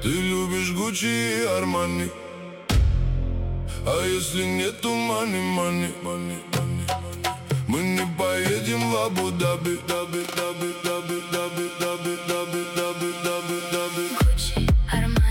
Ты любишь Гуччи и Армани, а если нету мани, мани, мани, мани, мы не поедем в Абу-Даби, Даби, Даби, Даби, Даби, Даби, Даби, Даби, Даби, Даби. Гуччи, Армани.